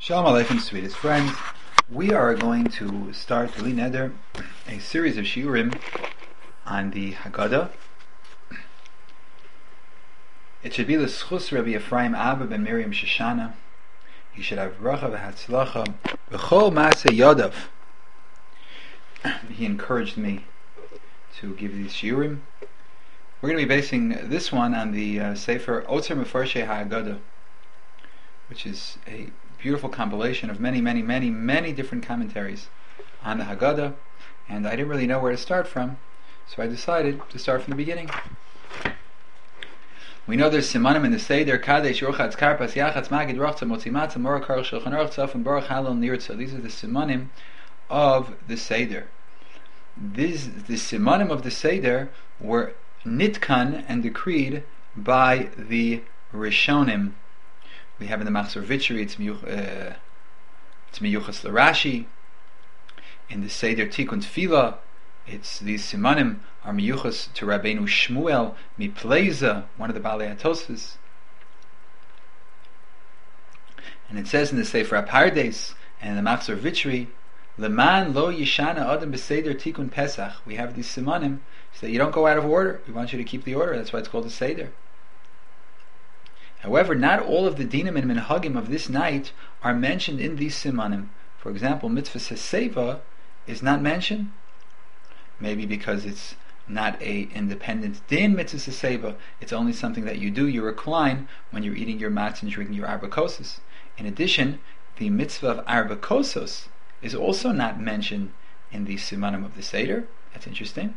Shalom Aleichem, sweetest friends. We are going to start Li Neder, a series of shiurim on the Haggadah. It should be the schus Rabbi Ephraim Abba ben Miriam Shoshana. He should have bracha v'hatzlacha b'chol maaseh yadav. He encouraged me to give these shiurim. We're going to be basing this one on the Sefer Otzer Mefarshei HaHaggadah, which is a beautiful compilation of many different commentaries on the Haggadah, and I didn't really know where to start from, so I decided to start from the beginning. We know there's simanim in the Seder, Kadesh, Yorchatz, Karpas, Yachatz, Magid, Rachza, Motzimatza, Morah, Karach, Shulchan Aruch, Tzaf, and Baruch, Halal, Nirtza. These are the simanim of the Seder. The simanim of the Seder were nitkan and decreed by the Rishonim. We have in the Machzor Vitri, it's Miyuchas L'Rashi. In the Seder Tikkun Tefillah, it's these simanim are Miyuchas to Rabbeinu Shmuel Mipleza, one of the Balei HaTosfos. And it says in the Sefer HaPardes and in the Machzor Vitri, Leman lo yishana adam b'Seder Tikkun Pesach. We have these simanim so that you don't go out of order. We want you to keep the order. That's why it's called a Seder. However, not all of the dinim and minhagim of this night are mentioned in these simanim. For example, mitzvah seseva is not mentioned. Maybe because it's not a independent din mitzvah seseva. It's only something that you do, you recline when you're eating your matzah and drinking your arba kosos. In addition, the mitzvah of arba kosos is also not mentioned in the simanim of the Seder. That's interesting.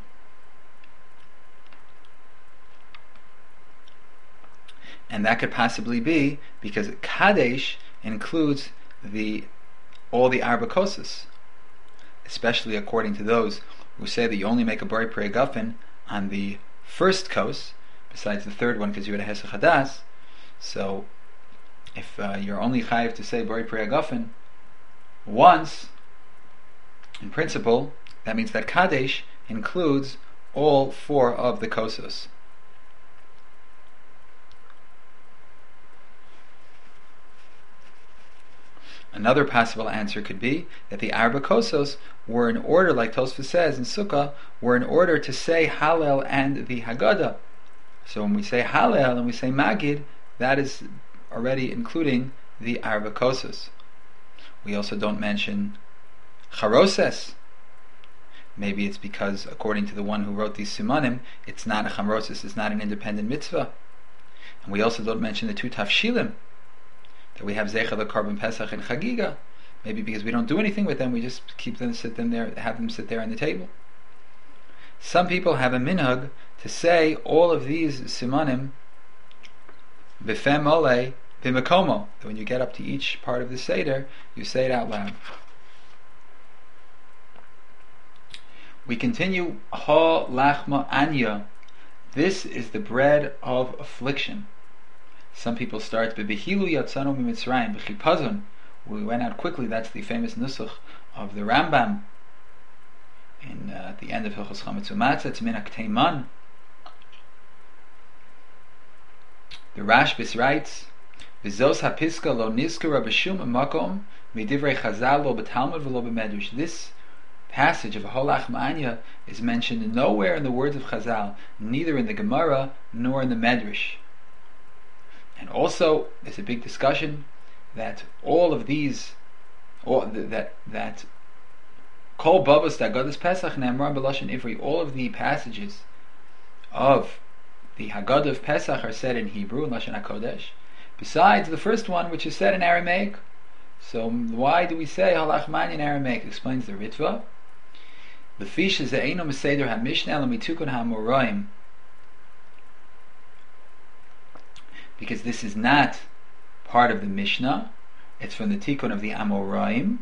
And that could possibly be because Kadesh includes all the arba kosos, especially according to those who say that you only make a bari pri hagafen on the first kos, besides the third one because you had a hesach hadas. So if you're only chayiv to say bari pri hagafen once, in principle, that means that Kadesh includes all four of the kosos. Another possible answer could be that the arba kosos were in order, like Tosfos says in Sukkah, were in order to say Hallel and the Haggadah. So when we say Hallel and we say Magid, that is already including the arba kosos. We also don't mention Charoses. Maybe it's because, according to the one who wrote these simanim, it's not a Chamroses, it's not an independent mitzvah. And we also don't mention the two tafshilim, that we have Zeicha L'Korban Pesach and Chagiga. Maybe because we don't do anything with them, we just keep them, have them sit there on the table. Some people have a minhag to say all of these simanim b'fem ole b'mekomo. That when you get up to each part of the Seder, you say it out loud. We continue. Ha lachma anya. This is the bread of affliction. Some people start bebehilu yatzanu mimitzrayim b'chipazon. We went out quickly. That's the famous nusach of the Rambam in at the end of Hilchos Chametz Umatzah. It's min hakteiman. The Rashbis writes, "V'zos hapiska lo nizkara b'shum makom midivrei Chazal lo b'Talmud v'lo b'Medrash." This passage of Holach Ma'anya is mentioned nowhere in the words of Chazal, neither in the Gemara nor in the Medrash. And also, there's a big discussion that all of these, that Kol Bavos Haggadahs Pesach Ne'amar B'Lashon Ivri, all of the passages of the Haggadah of Pesach are said in Hebrew, in Lashon HaKodesh, besides the first one, which is said in Aramaic. So why do we say Halach Ma'anya in Aramaic? Explains the Ritva. L'fish ze'eino m'seder ha'mishnah ela mitukun ha'amoraim. Because this is not part of the Mishnah, it's from the Tikkun of the Amoraim.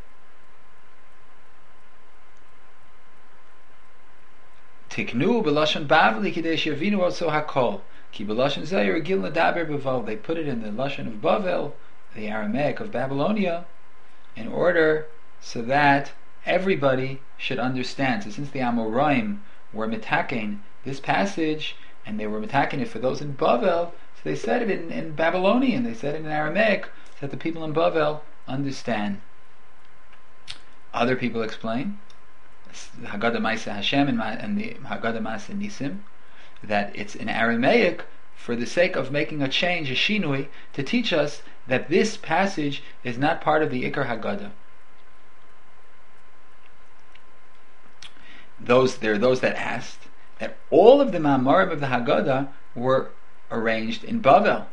Tiknu b'lashon Bavli kidei shavinu also hakol ki b'lashon zeh regil l'daber b'Bavel. They put it in the lashon of Bavel, the Aramaic of Babylonia, in order so that everybody should understand. So since the Amoraim were mitaken this passage, and they were mitaken it for those in Bavel, they said it in Babylonian, they said it in Aramaic, so that the people in Bavel understand. Other people explain Haggadah Ma'aseh Hashem and the Haggadah Ma'aseh Nisim that it's in Aramaic for the sake of making a change, a shinui, to teach us that this passage is not part of the Ikar Haggadah. There are those that asked that all of the Ma'amarim of the Haggadah were arranged in Bavel.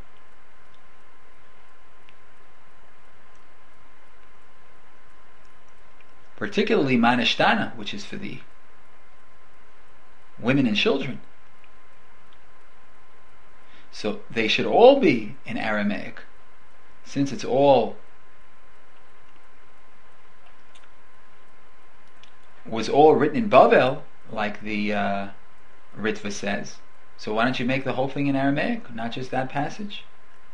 Particularly Manishtana, which is for the women and children. So they should all be in Aramaic, since it's all was all written in Bavel, like the Ritva says. So why don't you make the whole thing in Aramaic, not just that passage?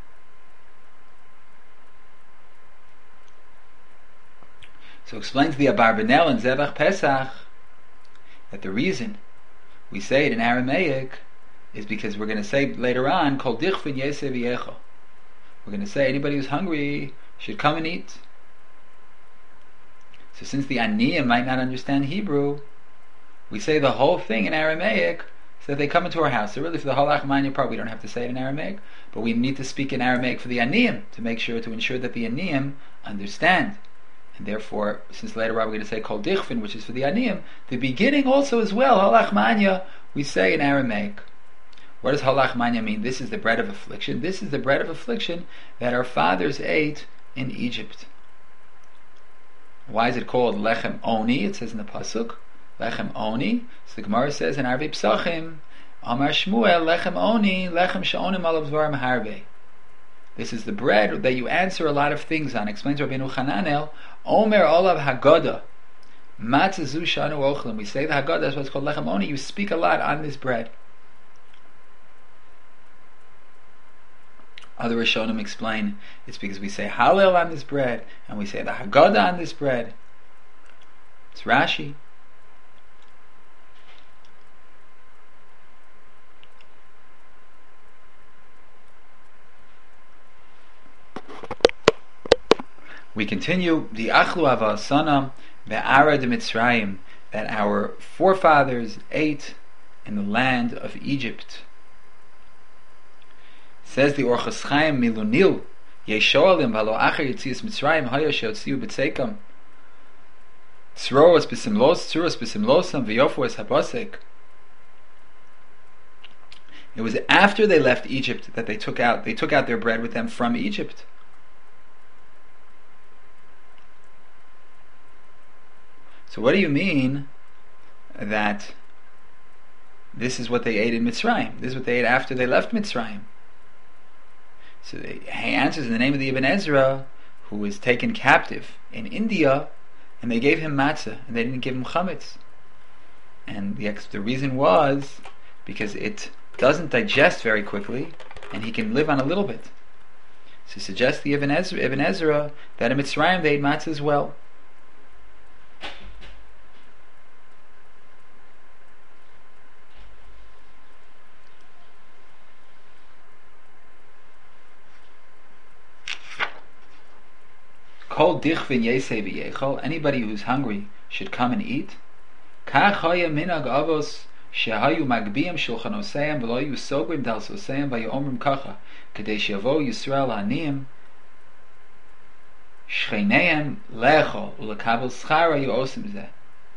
So explains the Abarbanel in Zevach Pesach that the reason we say it in Aramaic is because we're going to say later on, Kol dichvin yeseh v'yecho. We're going to say anybody who's hungry should come and eat. So since the Aniyim might not understand Hebrew, we say the whole thing in Aramaic so that they come into our house. So really for the whole Achmanya part we don't have to say it in Aramaic, but we need to speak in Aramaic for the Aniyim to ensure that the Aniyim understand. And therefore, since later on we're going to say Kol Dichvin, which is for the Aniyim, the beginning also as well, Halachmanya, we say in Aramaic. What does Halachmanya mean? This is the bread of affliction. This is the bread of affliction that our fathers ate in Egypt. Why is it called Lechem Oni? It says in the Pasuk, Lechem Oni. So the Gemara says in Arvei Psachim, Amar Shmuel, Lechem Oni, Lechem She'onim Alav Dvarim Harvei. This is the bread that you answer a lot of things on. Explains Rabbeinu Chananel, Omer Olav Haggadah, Matzah Zu Shanu Ochlim. We say the Haggadah, that's what's called Lechem Oni. You speak a lot on this bread. Other Rishonim explain it's because we say Hallel on this bread, and we say the Haggadah on this bread. It's Rashi. We continue the Achlu Avasana Be'ara de Mitzrayim, that our forefathers ate in the land of Egypt. Says the Orchos Chaim Milunil, Yeshoalim Valo Acher Yitzias Mitzrayim Haya Sheotziu B'Tzeikam Tzroos B'Simlosam V'Yofuas Habasek. It was after they left Egypt that they took out their bread with them from Egypt. So what do you mean that this is what they ate in Mitzrayim? This is what they ate after they left Mitzrayim. So he answers in the name of the Ibn Ezra, who was taken captive in India, and they gave him matzah, and they didn't give him chametz. And the reason was because it doesn't digest very quickly, and he can live on a little bit. So suggests the Ibn Ezra that in Mitzrayim they ate matzah as well. Kol dichvin yesei v'yechol, anybody who's hungry should come and eat. Kach haya minag avos shehayu magbiim shulchanoseim v'lo yu sogrim dalsoseim v'yomrim kacha kedei sheyavo Yisrael haniyim shcheineim lechol ulekabel schar hayu osim zeh.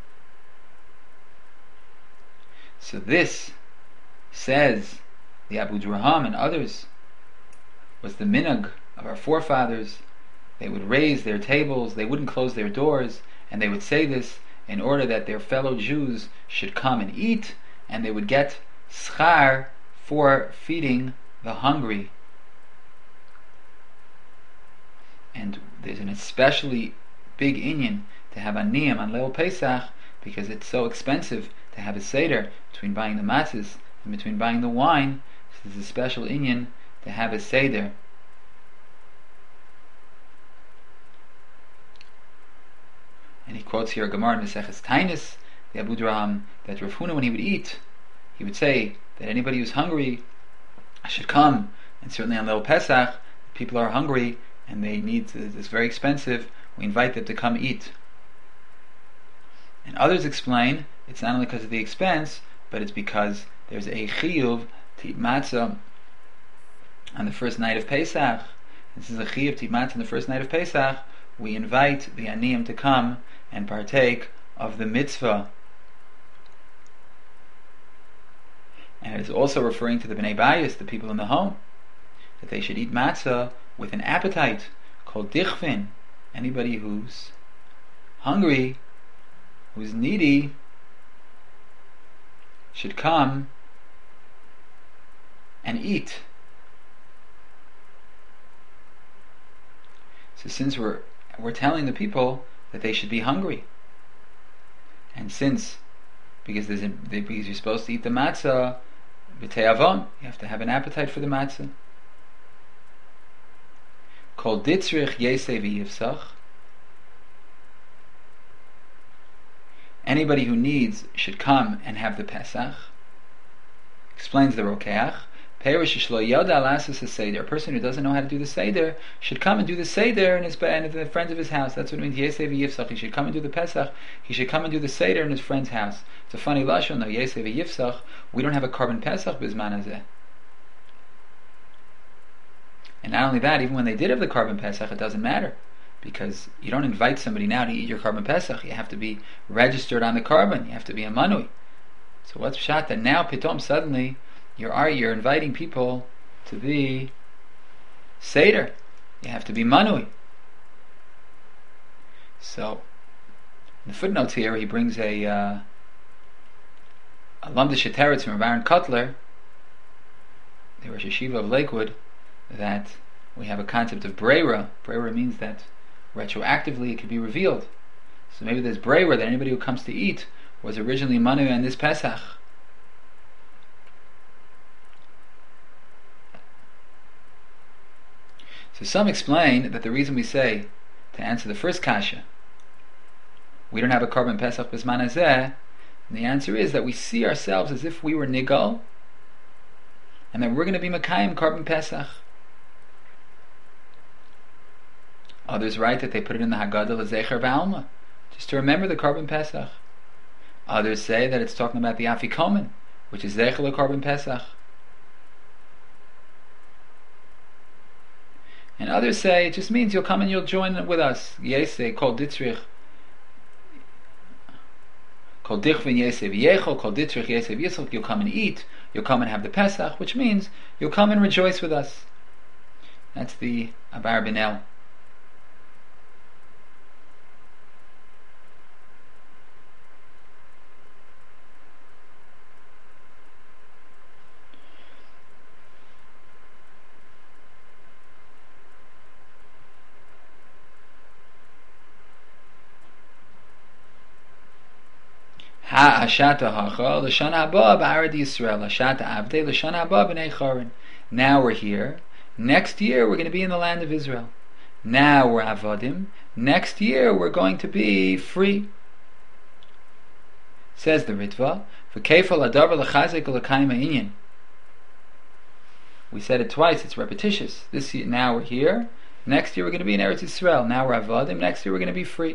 So this, says the Abu Draham and others, was the minag of our forefathers. They would raise their tables, they wouldn't close their doors, and they would say this in order that their fellow Jews should come and eat, and they would get schar for feeding the hungry. And there's an especially big inyan to have aniyim on Leil Pesach, because it's so expensive to have a seder between buying the matzahs and between buying the wine. So there's a special inyan to have a seder. And he quotes here a Gemara in Maseches Tainis, the Abu Draham, that Rav Huna, when he would eat, he would say that anybody who's hungry should come. And certainly on Leil Pesach, people are hungry, and they need it's very expensive, we invite them to come eat. And others explain it's not only because of the expense, but it's because there's a chiyuv to eat matzah on the first night of Pesach. This is a chiyuv to eat matzah on the first night of Pesach. We invite the aniyim to come and partake of the mitzvah. And it is also referring to the Bnei Bayis, the people in the home, that they should eat matzah with an appetite, called dichvin. Anybody who's hungry, who's needy, should come and eat. So since we're telling the people that they should be hungry, and because you're supposed to eat the matzah b'tei avon, you have to have an appetite for the matzah. Kol ditzrich yesei v'yivsach. Anybody who needs should come and have the Pesach. Explains the Rokeach. A person who doesn't know how to do the Seder should come and do the Seder in the friends of his house. That's what it means. Yesei v'yivsach. He should come and do the Pesach. He should come and do the Seder in his friend's house. It's a funny lashon though. Yesei v'yivsach. We don't have a korban Pesach bizman hazeh. And not only that, even when they did have the korban Pesach, it doesn't matter, because you don't invite somebody now to eat your korban Pesach. You have to be registered on the korban. You have to be a manui. So what's pshat that now pitom suddenly you're inviting people to the Seder. You have to be manui. So in the footnotes here, he brings a lamda sheteretz from Baron Kotler, the Rosh Yeshiva of Lakewood, that we have a concept of breira. Breira means that retroactively it could be revealed. So maybe there's breira that anybody who comes to eat was originally manui on this Pesach. So some explain that the reason we say, to answer the first kasha, we don't have a korban Pesach b'zman hazeh, and the answer is that we see ourselves as if we were nigal, and that we're going to be Makayim korban Pesach. Others write that they put it in the Haggadah l'zecher b'alma, just to remember the korban Pesach. Others say that it's talking about the Afikomen, which is zecher l'korban Pesach. And others say it just means you'll come and you'll join with us. Yesei kol ditzrich, kol dichvin yesei v'yechol, kol ditzrich yesei v'yisol. You'll come and eat. You'll come and have the Pesach, which means you'll come and rejoice with us. That's the Abar Binel. Ha'ashata hacha l'shan haba b'arad Yisrael, ha'ashata avdei l'shan haba b'nei Chorin. Now we're here. Next year we're going to be in the land of Israel. Now we're avodim. Next year we're going to be free. Says the Ritva, v'keifal adavar l'chazek l'kayim ha'inyan. We said it twice. It's repetitious. This year, now we're here. Next year we're going to be in Eretz Yisrael. Now we're avodim. Next year we're going to be free.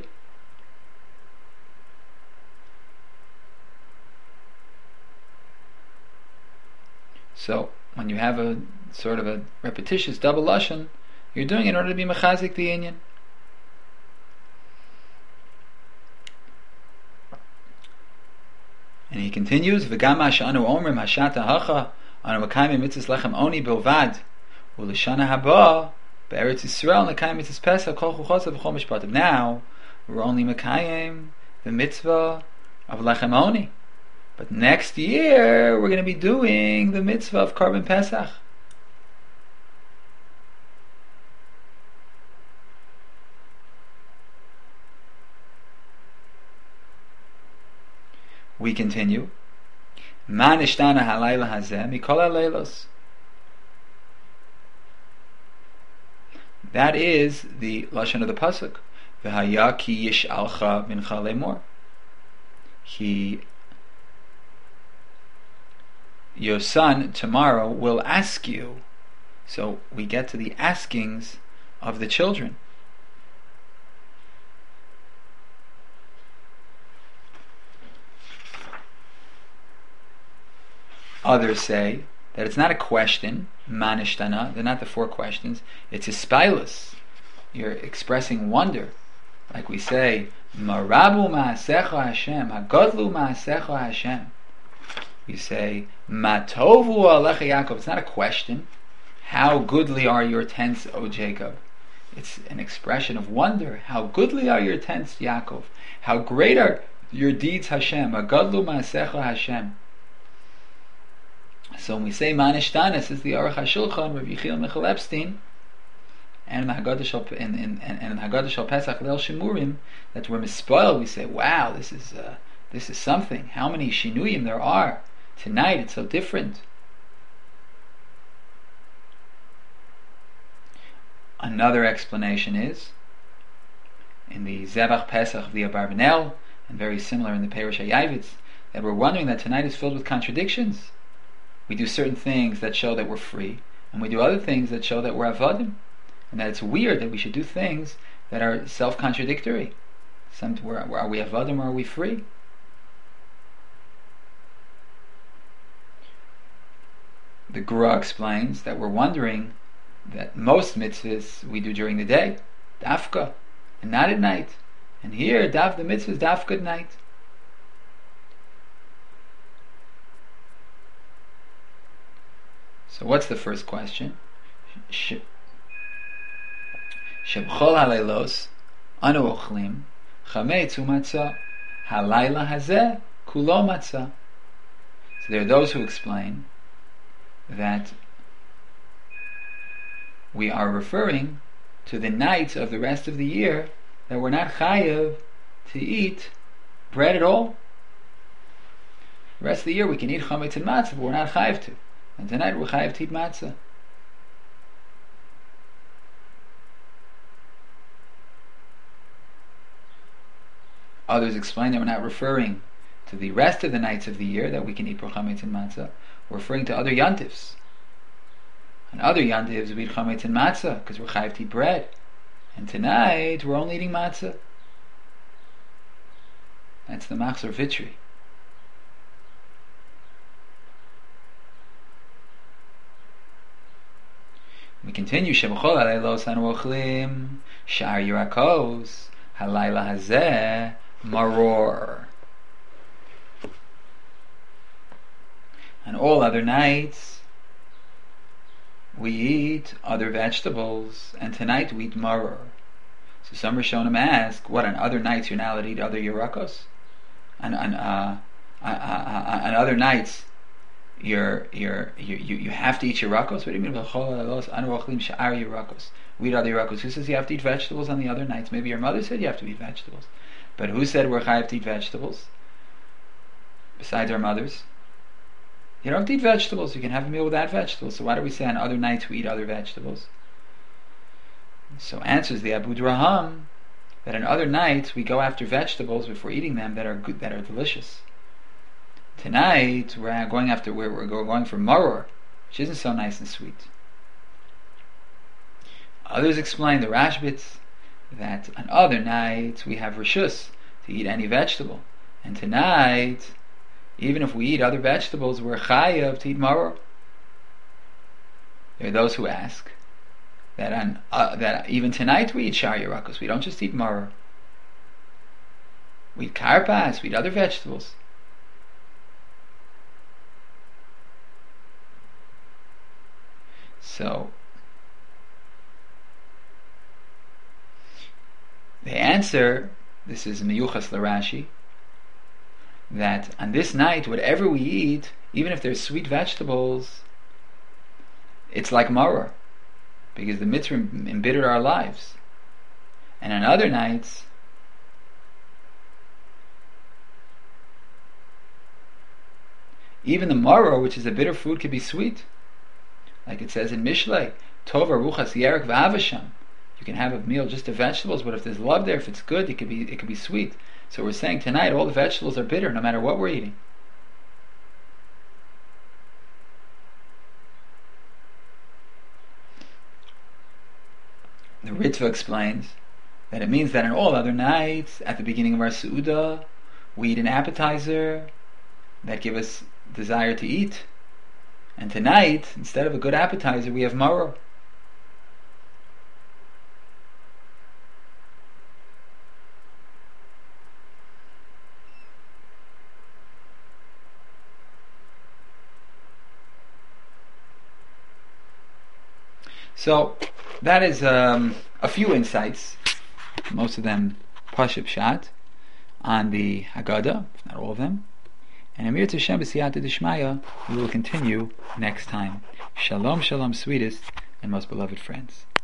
So, when you have a sort of a repetitious double lashon, you're doing it in order to be mechazik the inyan. And he continues, "V'gam ha'shanu omrim hashata hacha anu makayim mitzvos lechem oni bilvad u'lishana haba be'eretz Yisrael nekayim mitzvos pesach kol chuchotzav v'chol mishpatim." Now we're only makayim the mitzvah of lechem oni. But next year, we're going to be doing the mitzvah of korban Pesach. We continue. Ma nishtana halayla hazeh mikol halaylos. That is the lashon of the pasuk. V'haya ki yish'alcha mincha lemor. Your son tomorrow will ask you. So we get to the askings of the children. Others say that it's not a question, manishtana, they're not the four questions, it's a spilus. You're expressing wonder. Like we say, Marabu ma'asecha Hashem, Hagodlu ma'asecha Hashem. You say, Matovu alecha Yaakov. It's not a question. How goodly are your tents, O Jacob? It's an expression of wonder. How goodly are your tents, Yaakov? How great are your deeds, Hashem? Hagodlu ma'asecha Hashem. So when we say Manishtana, this is the Aruch HaShulchan, Rabbi Yechiel Michal Epstein, and in the Haggadah Shal Pesach Leil Shemurim, that we're mispoiled. We say, "Wow, this is something. How many shinuyim there are tonight? It's so different." Another explanation is in the Zevach Pesach of the Abarbanel, and very similar in the Perush HaYavitz, that we're wondering that tonight is filled with contradictions. We do certain things that show that we're free, and we do other things that show that we're avodim, and that it's weird that we should do things that are self-contradictory. Are we avodim or are we free? The Gura explains that we're wondering that most mitzvahs we do during the day, dafka, and not at night. And here, the mitzvahs dafka at night. So what's the first question? Shebchol haleilos anu ochlim chametz umatzah halayla hazeh kulo matzah. So there are those who explain that we are referring to the nights of the rest of the year that we're not chayav to eat bread at all. The rest of the year we can eat chametz and matzah, but we're not chayav to. And tonight we're chayav to eat matzah. Others explain that we're not referring to the rest of the nights of the year that we can eat chametz and matzah. We're referring to other yantivs. And other yantivs we eat chametz and matzah because we're chayav to eat bread. And tonight we're only eating matzah. That's the Machzor Vitri. We continue. Shebchol haleilos anu ochlim shar yirakos halayla hazeh maror. On all other nights we eat other vegetables, and tonight we eat maror. So some Rishonim ask, what, on other nights you're not allowed to eat other yirakos? On other nights you have to eat yirakos? What do you mean? We eat other yirakos. Who says you have to eat vegetables on the other nights? Maybe your mother said you have to eat vegetables, but who said we're chayav to eat vegetables besides our mothers? You don't have to eat vegetables. You can have a meal without vegetables. So why do we say on other nights we eat other vegetables? So answers the Abu Draham that on other nights we go after vegetables before eating them that are good, that are delicious. Tonight we're going for maror, which isn't so nice and sweet. Others explain, the Rashbitz, that on other nights we have rishus to eat any vegetable, and tonight, even if we eat other vegetables, we're chayav to eat maror. There are those who ask that that even tonight we eat shar yirakos. We don't just eat maror. We eat karpas. We eat other vegetables. So they answer, this is miyuchas l'Rashi, that on this night, whatever we eat, even if there's sweet vegetables, it's like maror, because the mitzvah embittered our lives. And on other nights, even the maror, which is a bitter food, could be sweet. Like it says in Mishlei, Tov aruchas yerek v'avasham. You can have a meal just of vegetables, but if there's love there, if it's good, it could be sweet. So we're saying tonight all the vegetables are bitter, no matter what we're eating. The Ritva explains that it means that on all other nights, at the beginning of our Su'udah, we eat an appetizer that gives us desire to eat. And tonight, instead of a good appetizer, we have maror. So that is a few insights, most of them Pashut Pshat, on the Haggadah, if not all of them. And Amir Tashem B'Siyata D'Shmaya, we will continue next time. Shalom, shalom, sweetest and most beloved friends.